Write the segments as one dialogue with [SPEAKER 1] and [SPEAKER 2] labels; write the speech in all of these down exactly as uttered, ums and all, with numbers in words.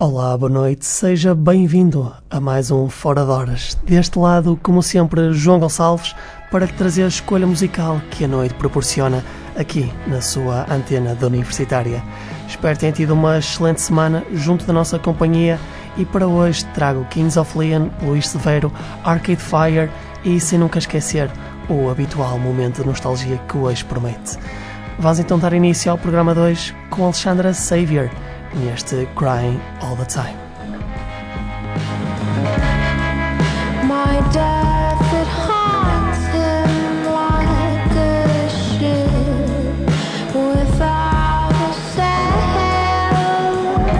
[SPEAKER 1] Olá, boa noite, seja bem-vindo a mais um Fora de Horas. Deste lado, como sempre, João Gonçalves, para lhe trazer a escolha musical que a noite proporciona aqui na sua antena da Universitária. Espero que tenha tido uma excelente semana junto da nossa companhia e para hoje trago Kings of Leon, Luís Severo, Arcade Fire e, sem nunca esquecer, o habitual momento de nostalgia que hoje promete. Vamos então dar início ao programa dois com Alexandra Xavier neste Crying All the Time.
[SPEAKER 2] My death, it haunts him like a ship without a sail.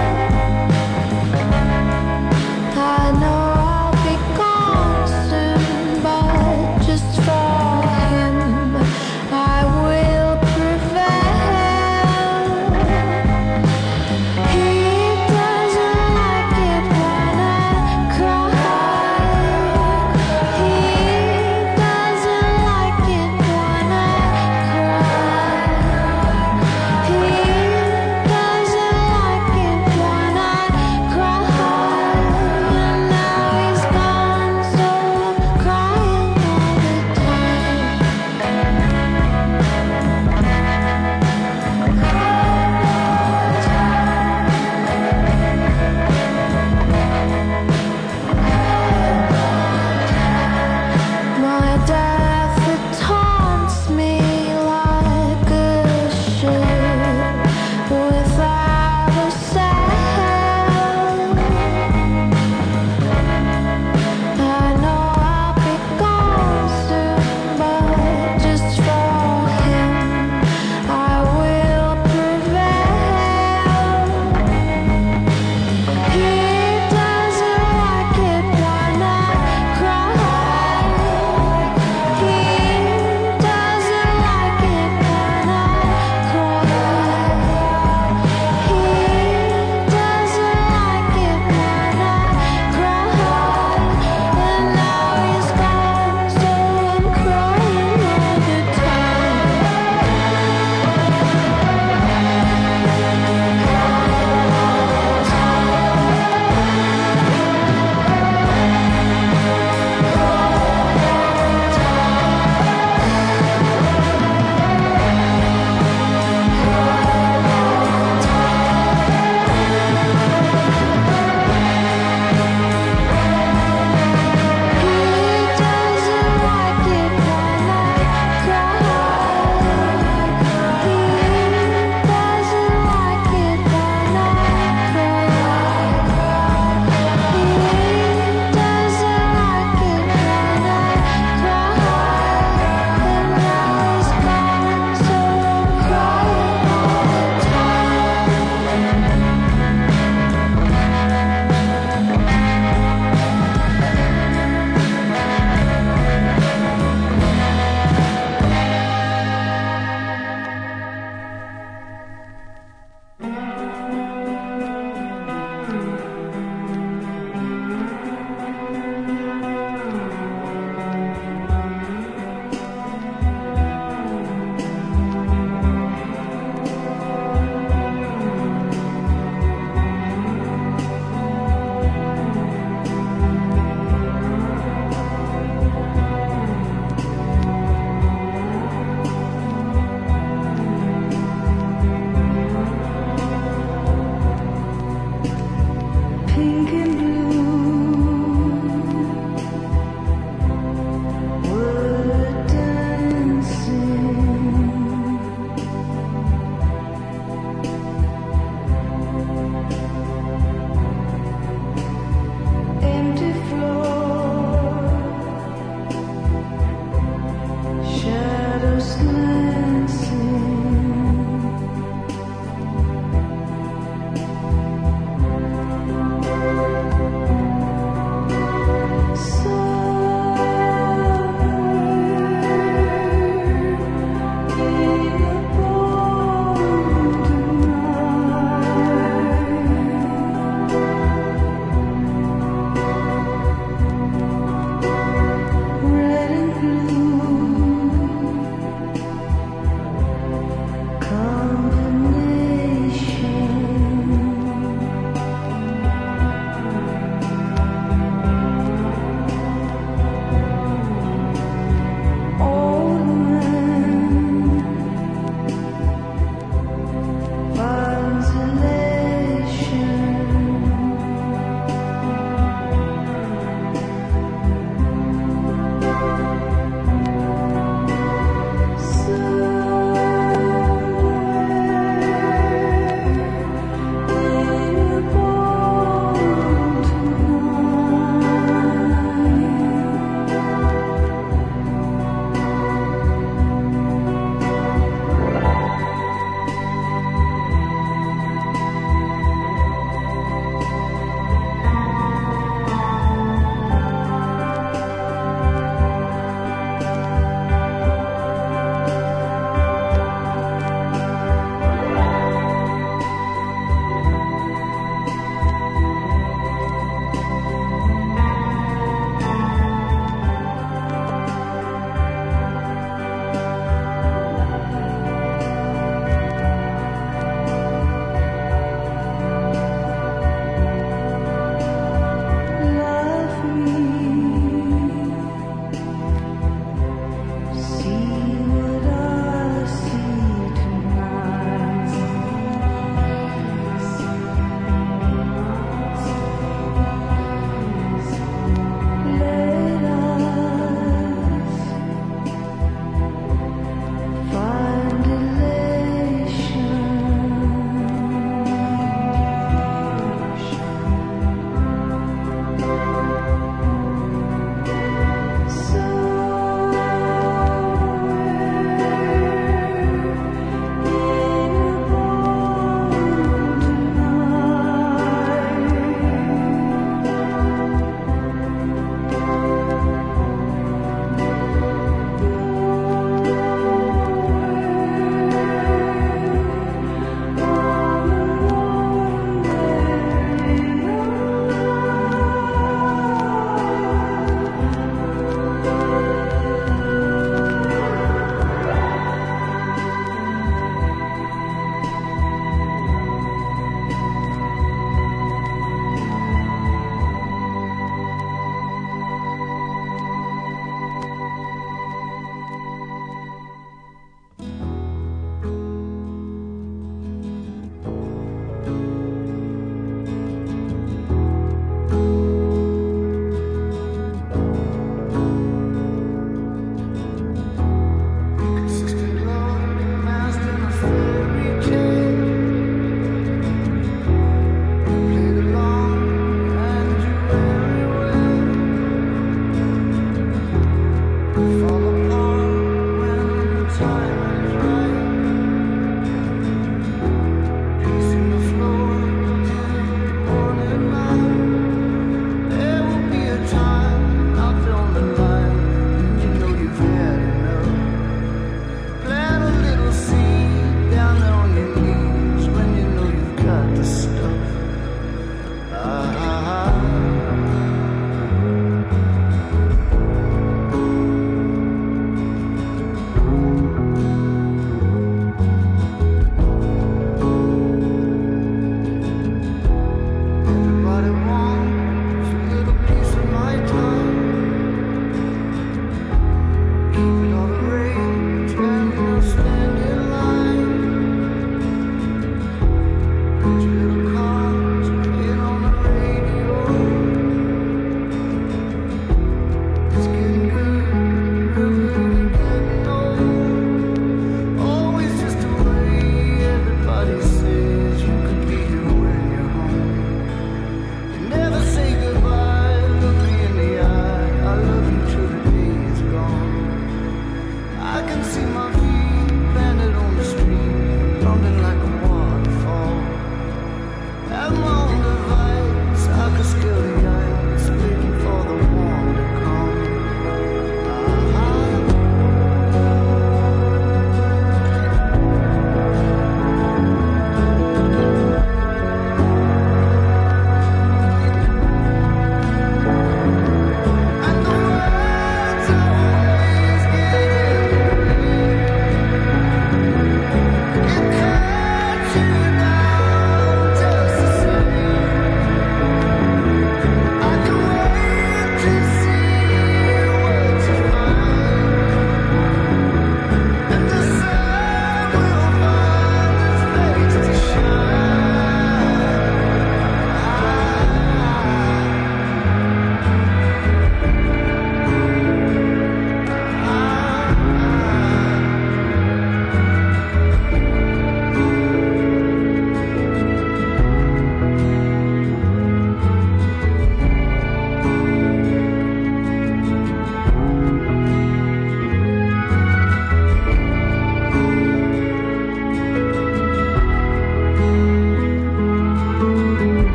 [SPEAKER 2] I know I'll be gone soon, but just for him I will prevail. He doesn't like it when I cry.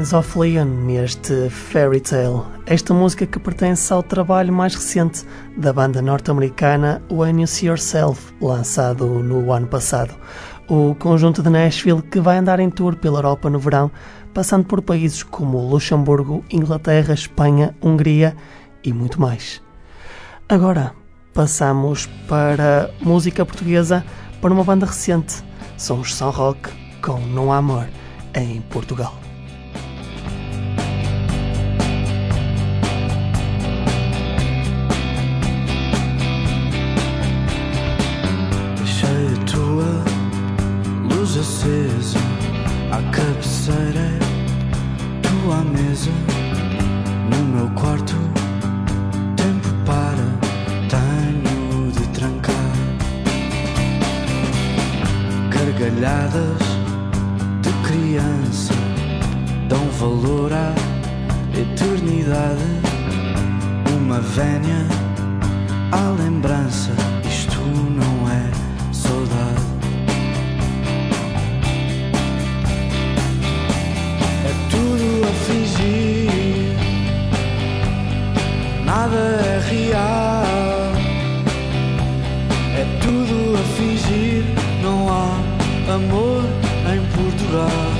[SPEAKER 1] Kings of Leon neste Fairy Tale, esta música que pertence ao trabalho mais recente da banda norte-americana When You See Yourself, lançado no ano passado. O conjunto de Nashville que vai andar em tour pela Europa no verão, passando por países como Luxemburgo, Inglaterra, Espanha, Hungria e muito mais. Agora passamos para música portuguesa, para uma banda recente. São os São Roque com Não Há Amor em Portugal.
[SPEAKER 3] Deixei a tua luz acesa à cabeceira, tua à mesa, no meu quarto, tempo para, tenho de trancar. Gargalhadas de criança dão valor à eternidade. Uma vénia à lembrança, isto não é saudade. É tudo a fingir, nada é real. É tudo a fingir, não há amor em Portugal.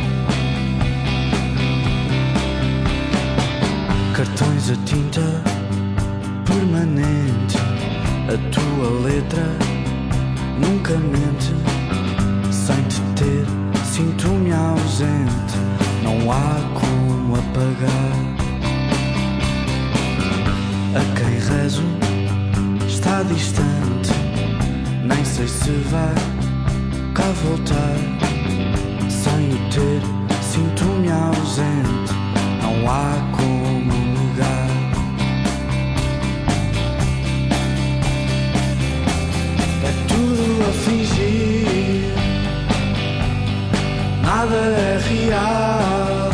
[SPEAKER 3] Cartões a tinta permanente, a tua letra nunca mente. Sem te ter, sinto-me ausente, não há como apagar. A quem rezo está distante, nem sei se vai cá voltar. Sem o ter, sinto-me ausente, não há como negar. É tudo a fingir, nada é real.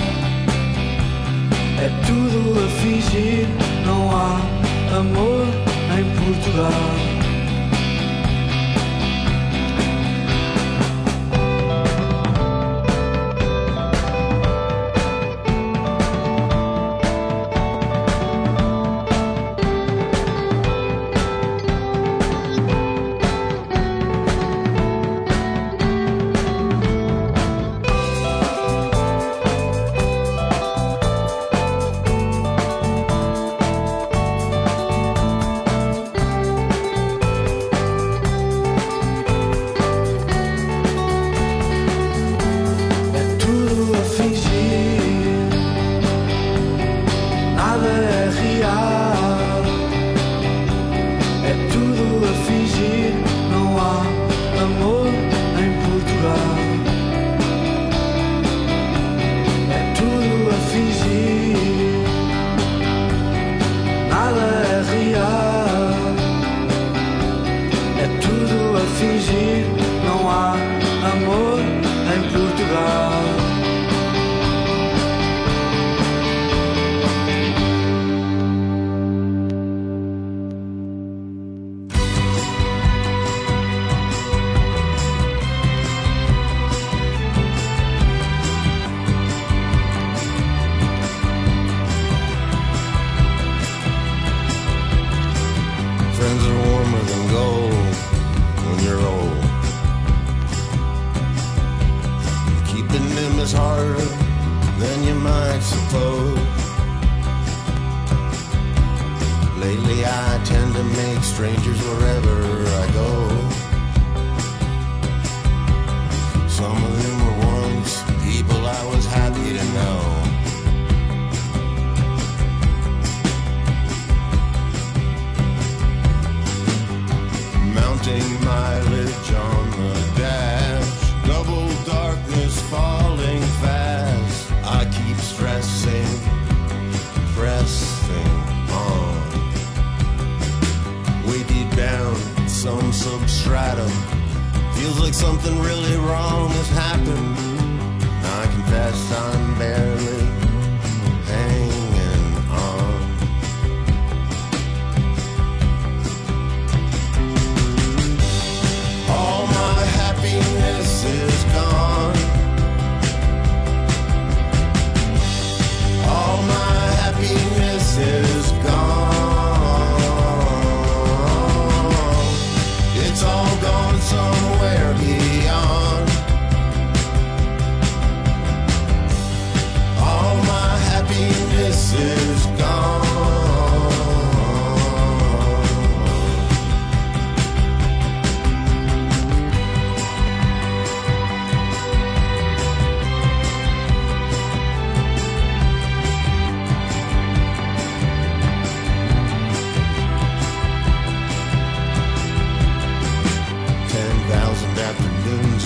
[SPEAKER 3] É tudo a fingir, não há amor em Portugal.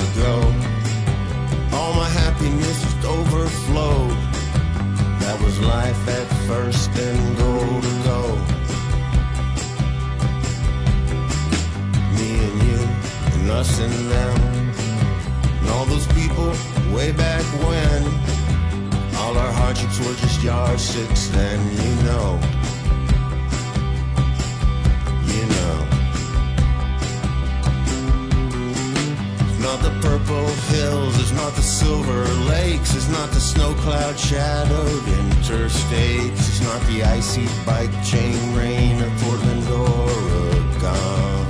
[SPEAKER 4] ago. All my happiness just overflowed. That was life at first and gold to go. Me and you and us and them and all those people way back when. All our hardships were just yardsticks then, you know. You know. It's not the purple hills, it's not the silver lakes, it's not the snow cloud shadowed interstates, it's not the icy bike chain rain of Portland, Oregon.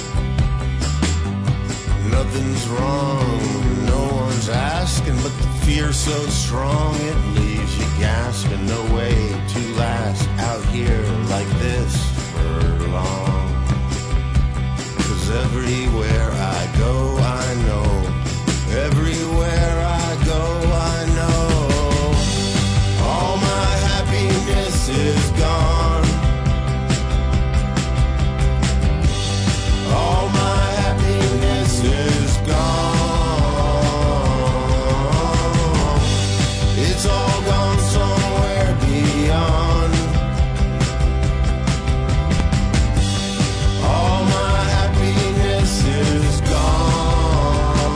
[SPEAKER 4] Nothing's wrong, no one's asking, but the fear's so strong it leaves you gasping. No way to last out here like this for long. 'Cause everywhere I go, I know. Everywhere I go, I know. All my happiness is gone. All my happiness is gone. It's all gone somewhere beyond. All my happiness is gone.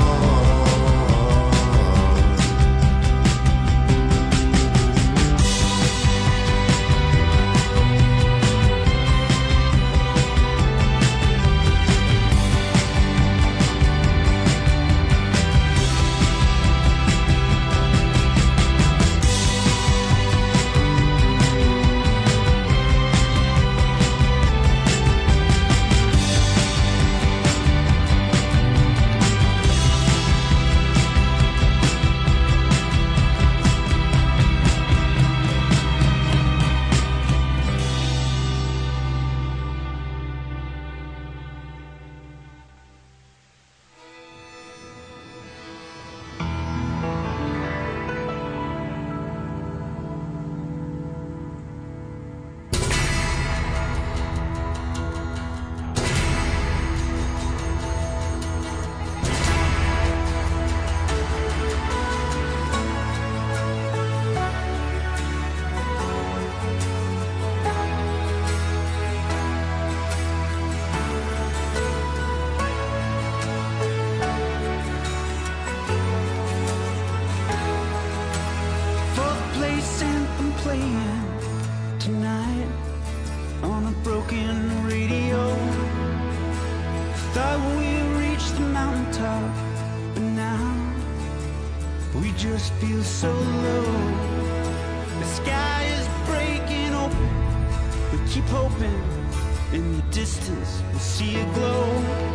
[SPEAKER 3] just feel so low. The sky is breaking open. We keep hoping in the distance we'll see a glow.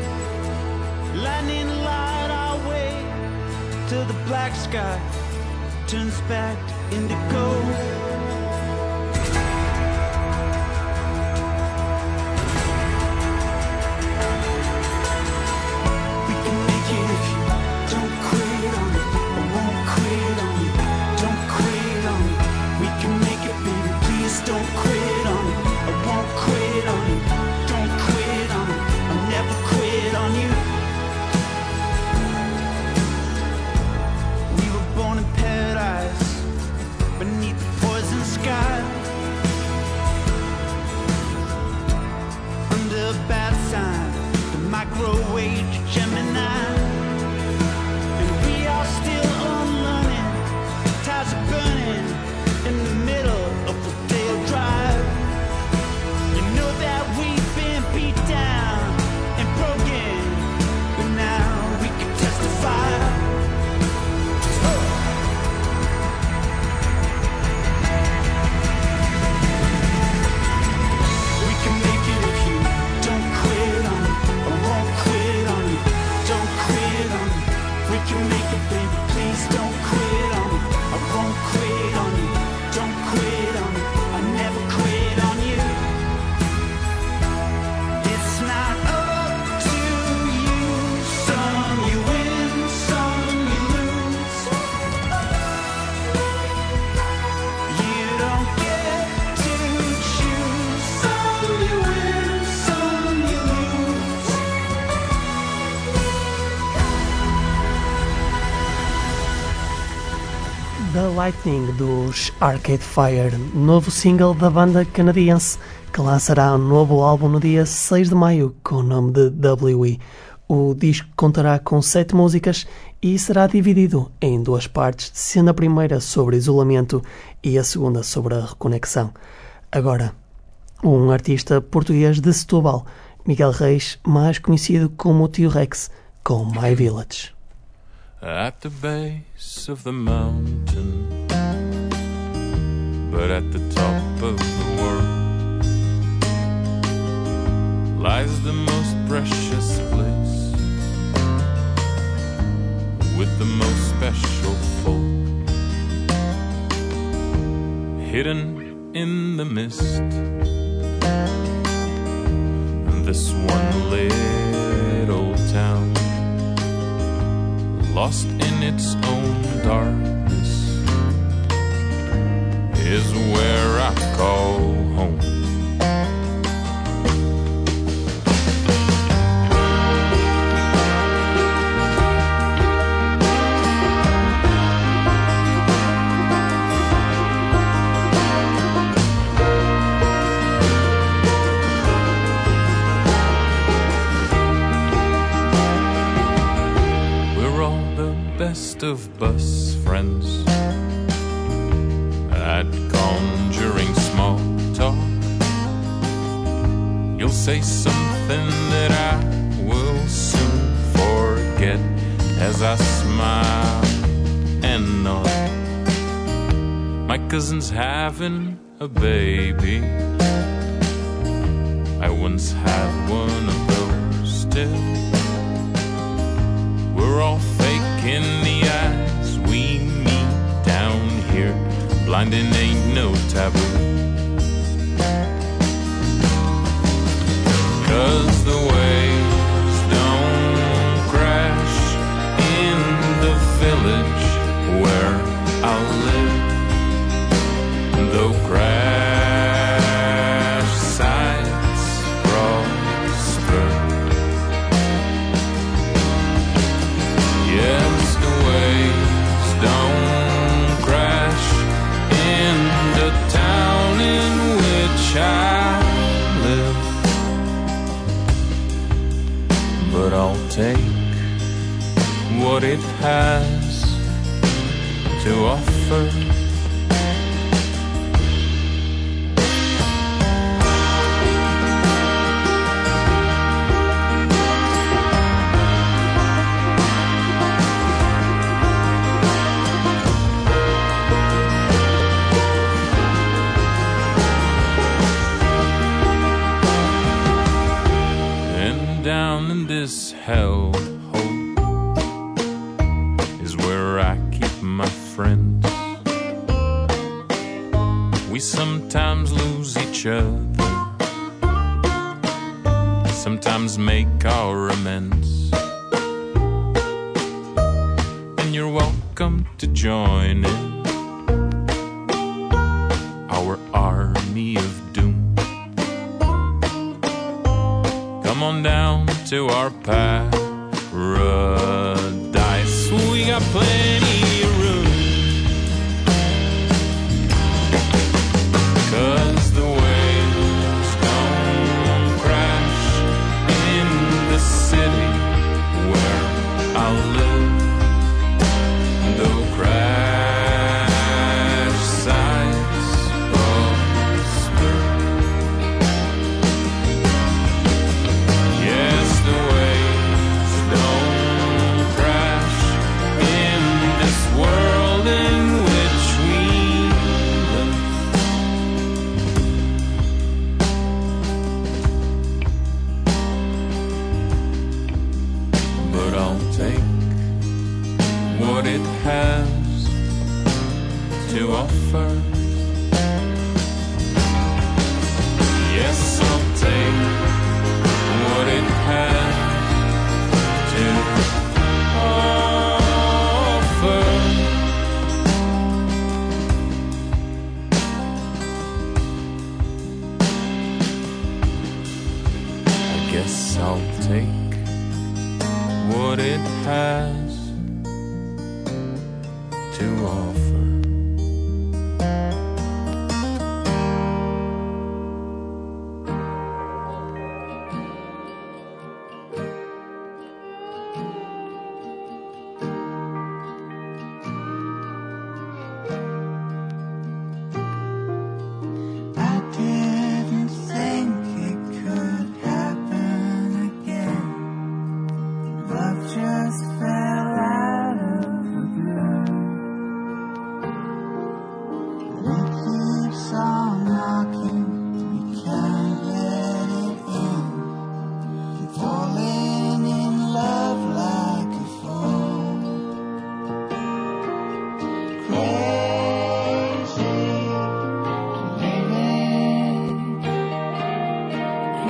[SPEAKER 3] Lightning light our way till the black sky turns back to indigo. Beneath the poison
[SPEAKER 1] Lightning dos Arcade Fire, novo single da banda canadiense que lançará um novo álbum no dia seis de maio com o nome de W E. O disco contará com sete músicas e será dividido em duas partes, sendo a primeira sobre isolamento e a segunda sobre a reconexão. Agora, um artista português de Setúbal, Miguel Reis, mais conhecido como o Tio Rex, com My Village.
[SPEAKER 5] At the base of the mountain, but at the top of the world, lies the most precious place, with the most special folk, hidden in the mist. This one little town, lost in its own darkness, is where I call home. Best of bus friends at conjuring small talk. You'll say something that I will soon forget as I smile and nod. My cousin's having a baby. I once had one of those still. We're all in the eyes we meet down here. Blinding ain't no taboo, 'cause the waves don't crash in the village where I live. Though crash sites prosper, yes, the waves don't crash in the town in which I live. But I'll take what it has to offer. This hellhole is where I keep my friends. We sometimes lose each other, sometimes make our amends. And you're welcome to join in our army of doom. Come on down to our paradise. We got plenty of room, 'cause the waves don't crash in the city where I live. Though crash sites prosper, yes, the waves don't crash in this world in which we live. But I'll take what it has to offer. Yes, I'll take what it has to offer. I guess I'll take what it has to offer.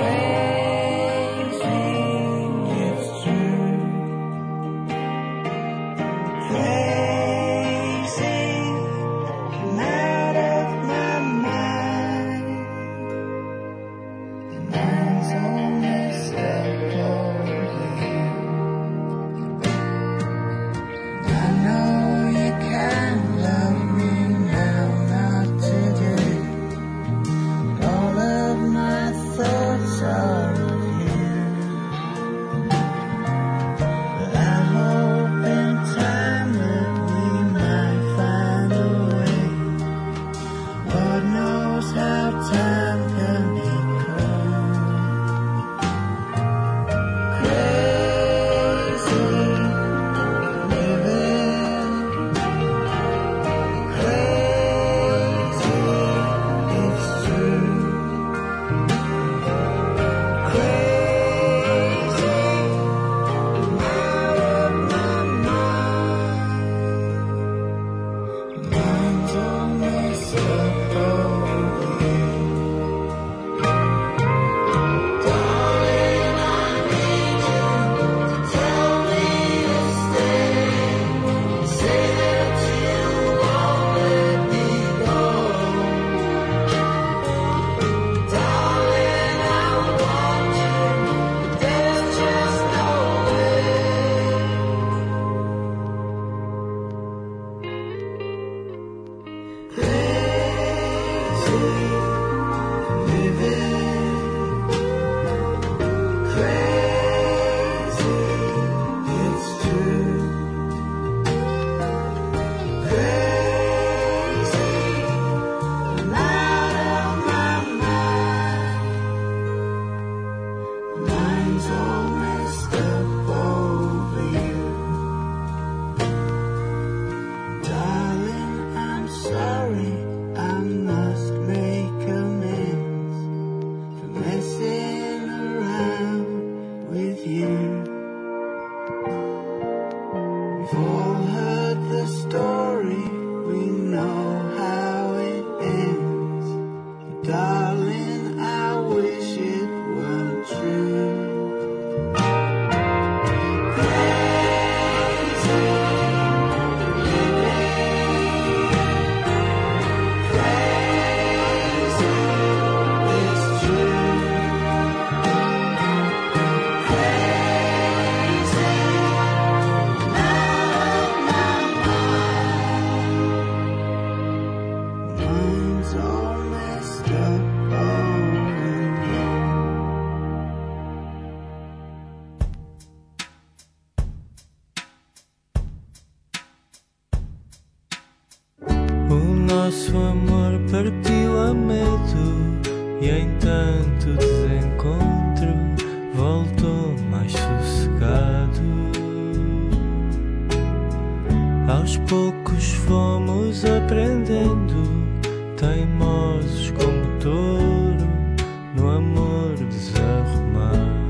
[SPEAKER 6] nosso amor partiu a medo e em tanto desencontro voltou mais sossegado. Aos poucos fomos aprendendo, teimosos como touro, no amor desarrumado.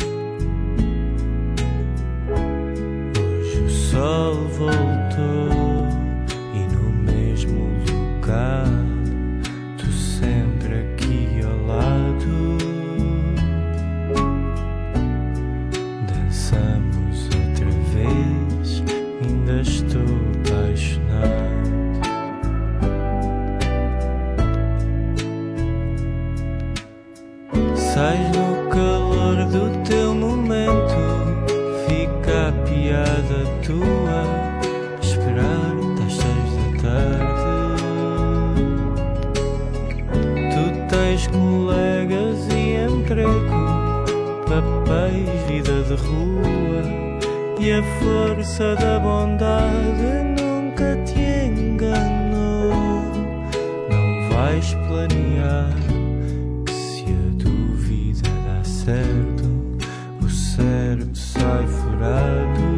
[SPEAKER 6] Hoje o sol voltou e no mesmo lugar, tu sempre aqui ao lado. Dançamos outra vez, ainda estou apaixonado. Sais no calor do teu momento, fica a piada tua, esperar às seis da tarde. Tu tens colegas e emprego, papéis, vida de rua, e a força da bondade nunca te enganou. Não vais planear que se a dúvida dá certo, o cérebro sai furado.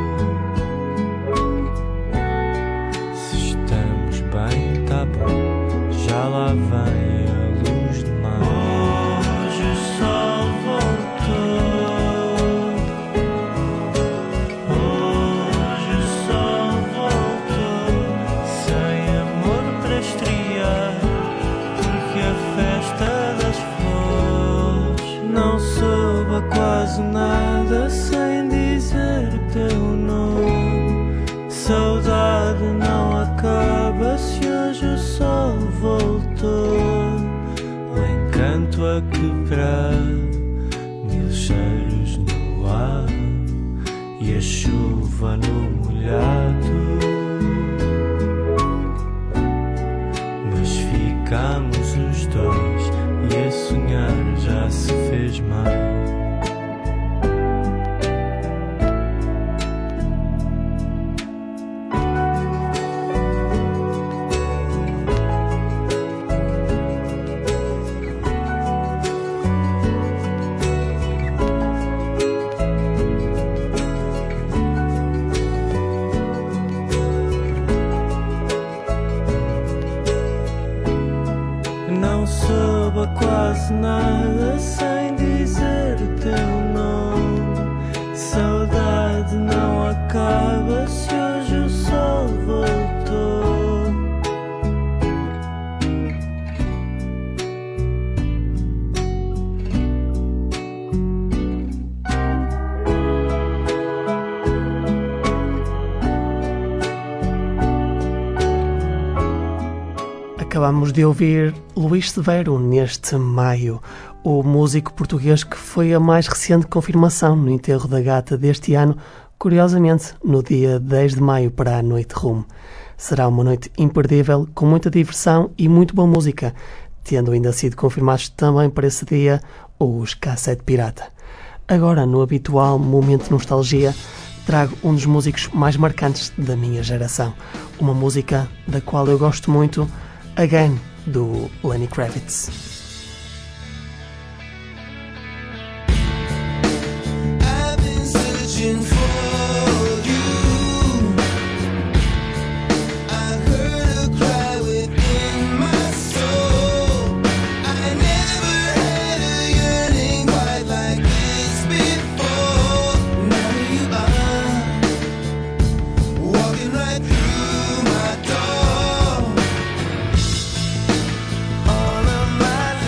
[SPEAKER 6] Se estamos bem, tá bom, já lá vem a luz do mar. Hoje o sol voltou, hoje o sol voltou, sem amor para estrear, porque a festa das flores soube quase nada sem dizer o teu nome. Saudade não acaba se hoje o sol voltou. O encanto a quebrar, mil cheiros no ar e a chuva no molhado. Mas ficamos os dois e a sonhar já se fez mais. Não soube quase nada sem dizer o teu nome. Saudade não acaba se hoje o sol voltou.
[SPEAKER 1] Acabamos de ouvir Luís Severo neste Maio, o músico português que foi a mais recente confirmação no enterro da gata deste ano, curiosamente no dia dez de maio para a Noite Rum. Será uma noite imperdível, com muita diversão e muito boa música, tendo ainda sido confirmados também para esse dia os Cassete Pirata. Agora, no habitual momento de nostalgia, trago um dos músicos mais marcantes da minha geração, uma música da qual eu gosto muito, Again, do Lenny Kravitz.
[SPEAKER 4] I've been searching for you. I heard a cry within my soul. I never had a yearning quite like this before. Now you are walking right through my door. All of my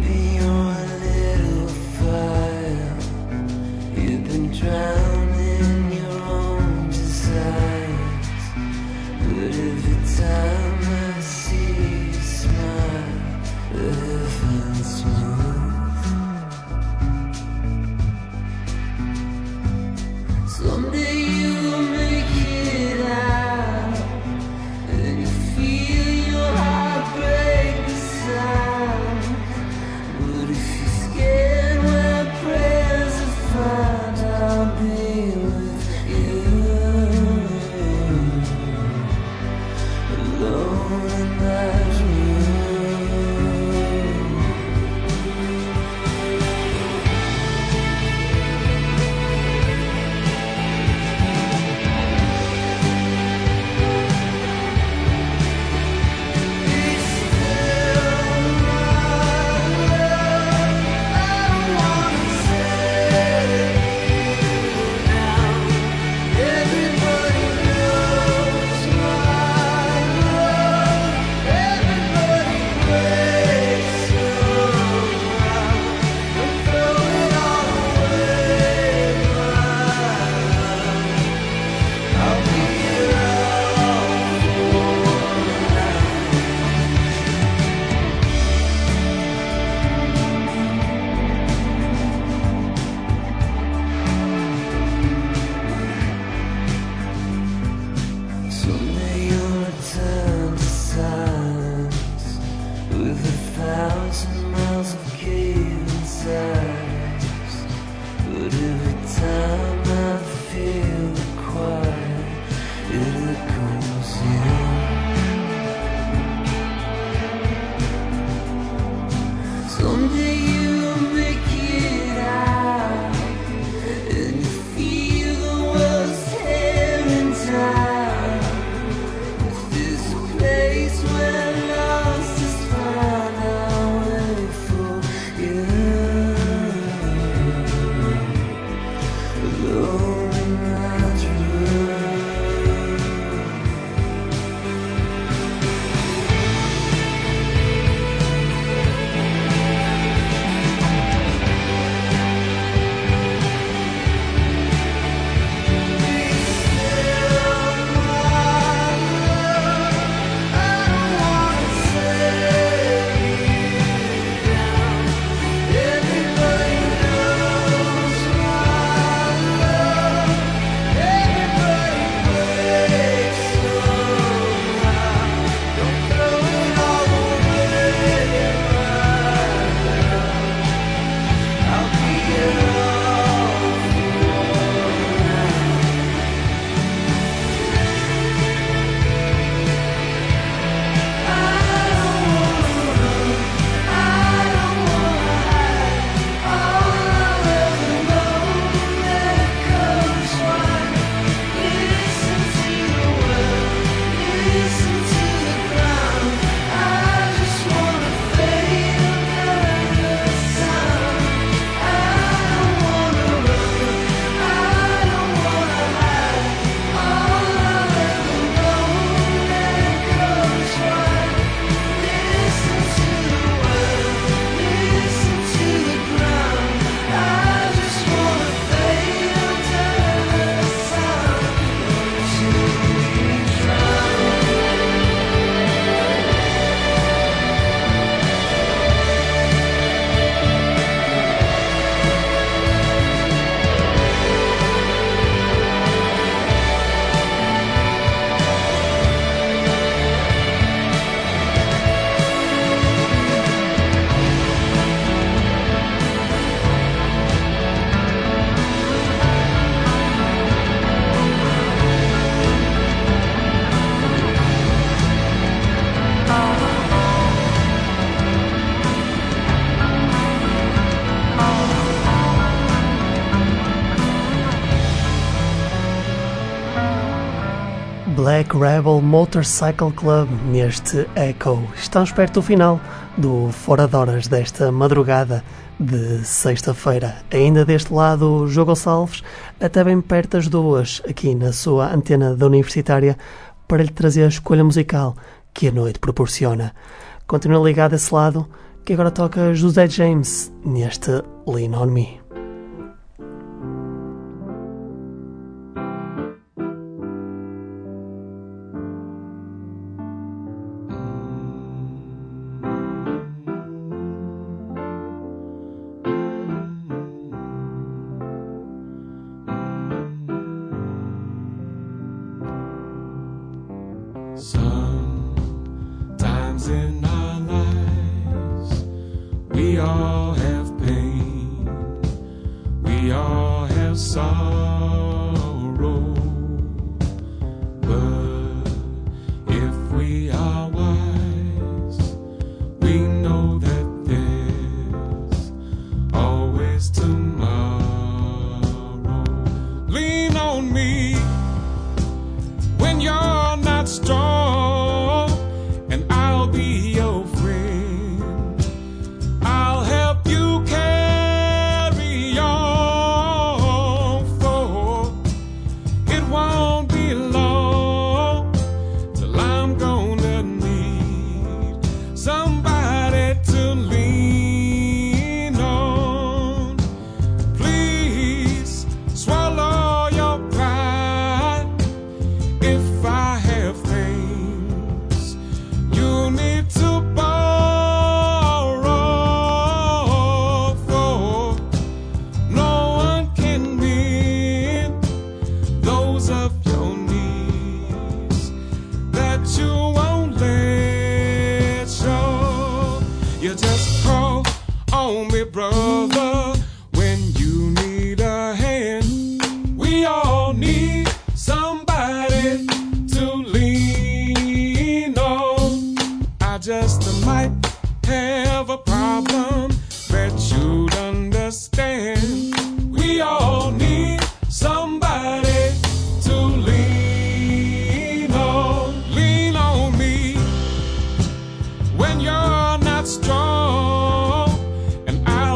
[SPEAKER 7] Baby, you're a little fire. You've been drowning your own desires. But every time I see you smile, heaven smooth. Someday you'll make it out, and you feel your heart break the sound. But if you're scared when prayers are found, I'll be with you, alone in that room. Someday you'll return to silence with a thousand miles of cave insides. But every time I feel the quiet, it echoes you. Someday you'll make it out, and you feel the world's tearing down. This place where lost is found, I'll wait for you, alone in my dream.
[SPEAKER 1] Black Rebel Motorcycle Club neste Echo. Estamos perto do final do Fora de Horas desta madrugada de sexta-feira. Ainda deste lado, João Gonçalves, até bem perto das duas, aqui na sua antena da Universitária, para lhe trazer a escolha musical que a noite proporciona. Continua ligado a esse lado, que agora toca José James neste Lean On Me.
[SPEAKER 8] Sometimes in our lives we all have pain, we all have sorrow, but if we are wise, we know that there's always tomorrow. Lean on me when you're not strong, and I'll be your friend. I'll help you carry on, for it won't be long till I'm gonna need somebody to lean on. Please swallow your pride. If I have things you need to borrow, for no one can meet those of your needs that you won't let show. You just call on me, brother, when you need a hand. We all need somebody to lean on. I just might have a problem that you'd understand. We all need somebody to lean on. Lean on me when you're not strong, and I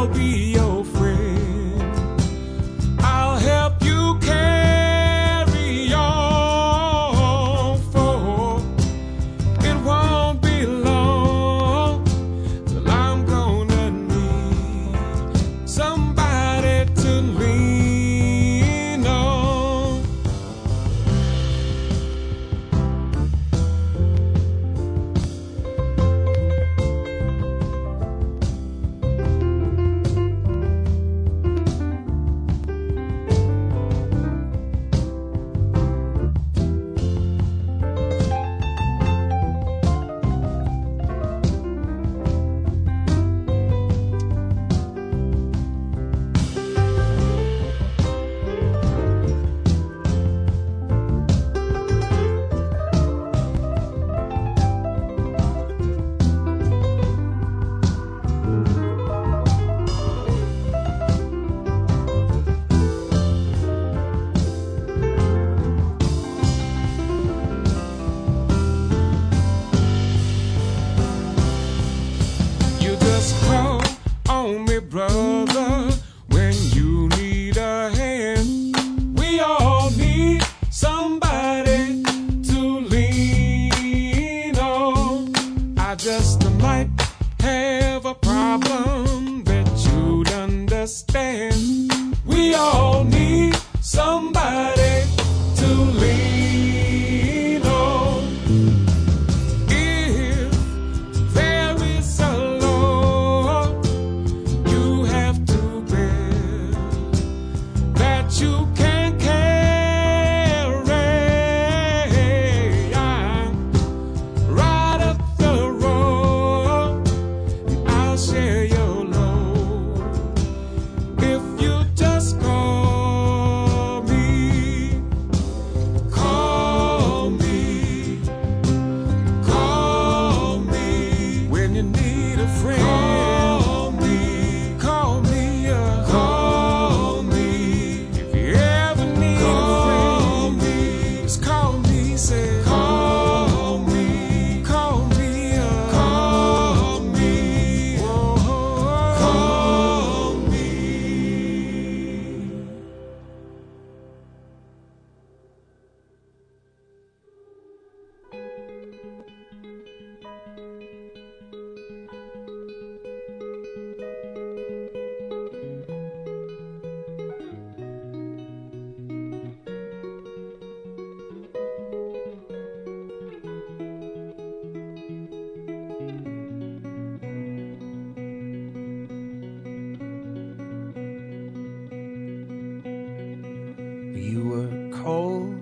[SPEAKER 9] You were cold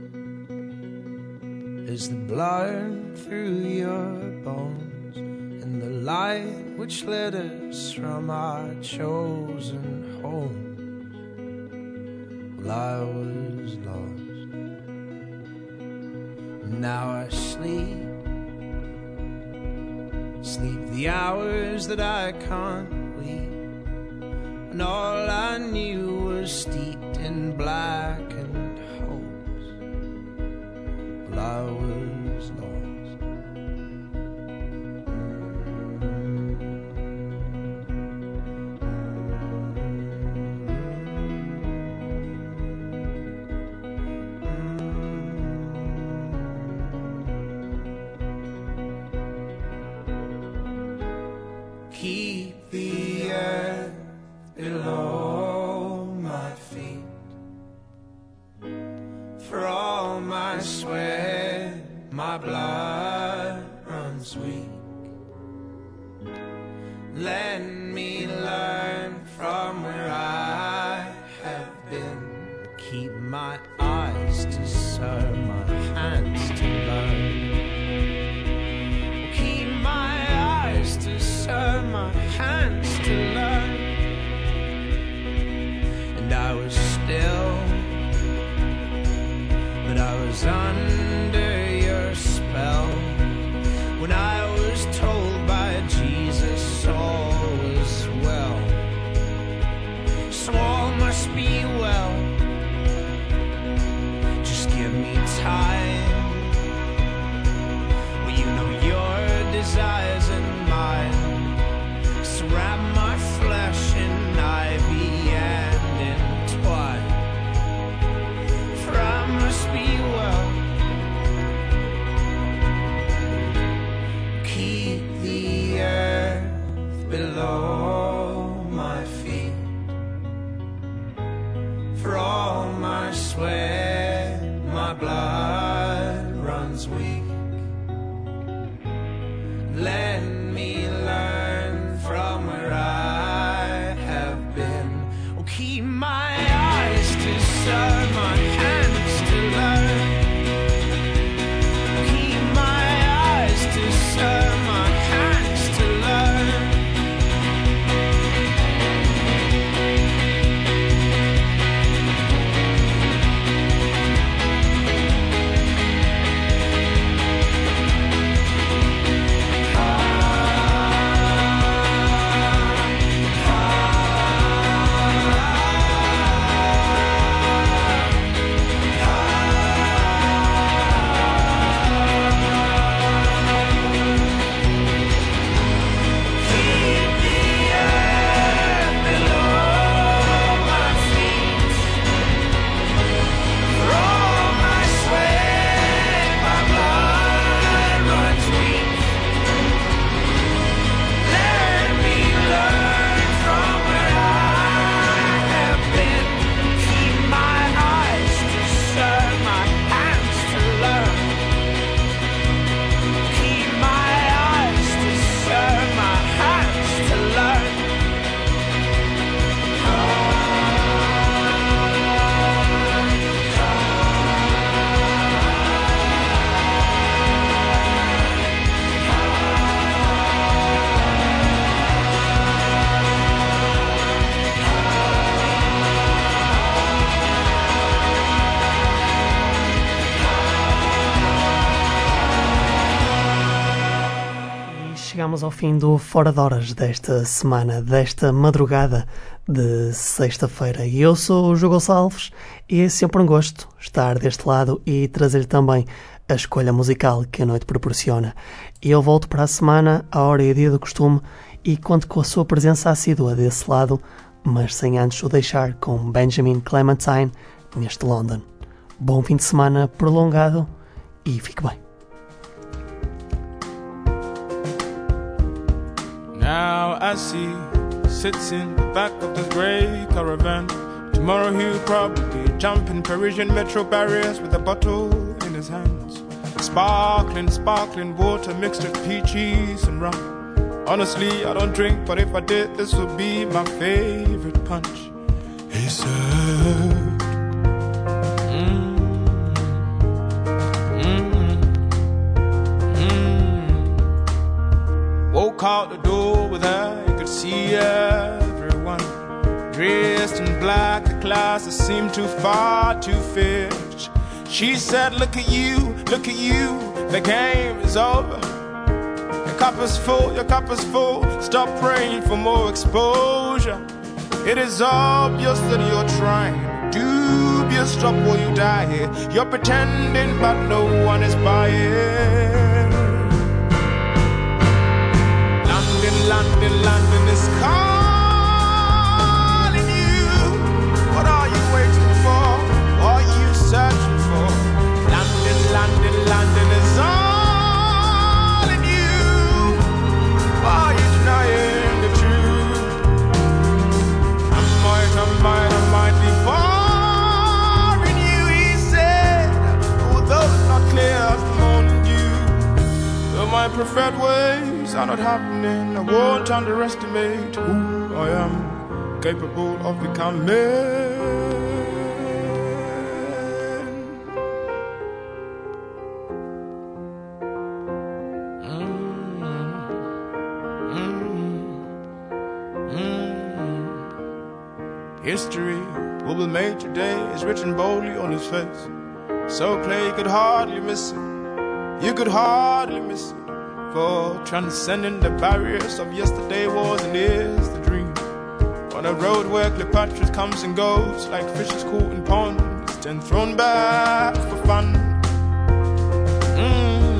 [SPEAKER 9] as the blood through your bones, and the light which led us from our chosen home. Well, I was lost. Now I sleep, sleep the hours that I can't weep, and all I knew was steeped in blackened hopes. Well, I was lost. Keep the earth below my feet, for all my sweat, my blood runs weak. Let me learn from where I have been. Keep my eyes to serve, my hands to learn. Keep my eyes to serve, my hands to learn. And I was still, but I was under your spell when I was told by Jesus all was well. So all must be well. Just give me time. Well, you know your desires and mine. So wrap my flesh in ivy and entwine. For I must be well. Keep the earth below my feet, for all my sweat, my blood runs weak. Let me learn from where I have been. Oh, keep my eyes to serve, my hands to learn. Keep my eyes to serve, my hands to learn.
[SPEAKER 1] Chegamos ao fim do Fora de Horas desta semana, desta madrugada de sexta-feira. E eu sou o João Gonçalves e é sempre um gosto estar deste lado e trazer-lhe também a escolha musical que a noite proporciona. E eu volto para a semana, à hora e dia do costume, e conto com a sua presença assídua desse lado, mas sem antes o deixar com Benjamin Clementine neste London. Bom fim de semana prolongado e fique bem.
[SPEAKER 8] Now I see sits in the back of the grey caravan. Tomorrow he'll probably jump in Parisian metro barriers with a bottle in his hands. Sparkling, sparkling water mixed with peaches and rum. Honestly, I don't drink, but if I did, this would be my favorite punch. He served walk out the door with her, you could see everyone dressed in black. The classes seemed too far to fit. She said, look at you, look at you, the game is over. Your cup is full, your cup is full. Stop praying for more exposure. It is obvious that you're trying. Dubious, stop or you die here. You're pretending, but no one is buying. London, London, London is calling you. What are you waiting for? What are you searching for? London, London, London is all in you. Why are you denying the truth? I might, I might, I might be boring you, he said. Although it's not clear as the morning dew. Though my preferred ways are not happening, I won't underestimate who I am, capable of becoming. History will be made today is written boldly on his face. So clear you could hardly miss it. You could hardly miss it. For transcending the barriers of yesterday was and is the dream. On a road where Cleopatra comes and goes like fishes caught in ponds, then thrown back for fun. Mm.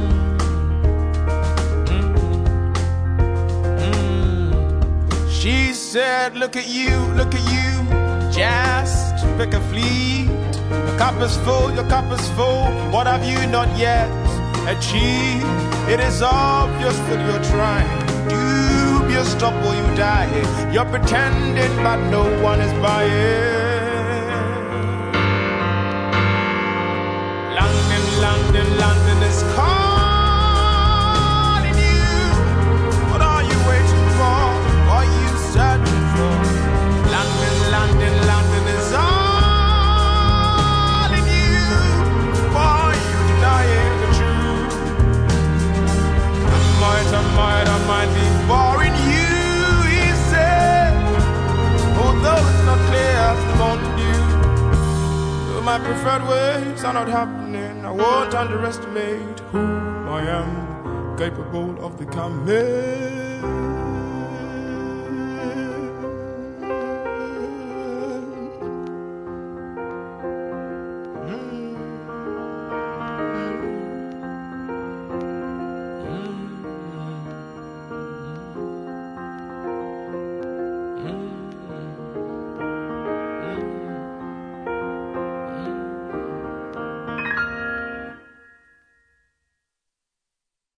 [SPEAKER 8] Mm. Mm. She said, look at you, look at you. Just pick a fleet. Your cup is full, your cup is full. What have you not yet achieved? It is obvious that you're trying. Dubious, stop or you die. You're pretending, but no one is buying. London, London, London is calling you. What are you waiting for? What are you searching for? London, London, London is all in you. Why are you denying the truth? I might, I might, I might be boring you, he said. Although it's not clear as the morning dew. Though my preferred ways are not happening, I won't underestimate who I am, capable of becoming.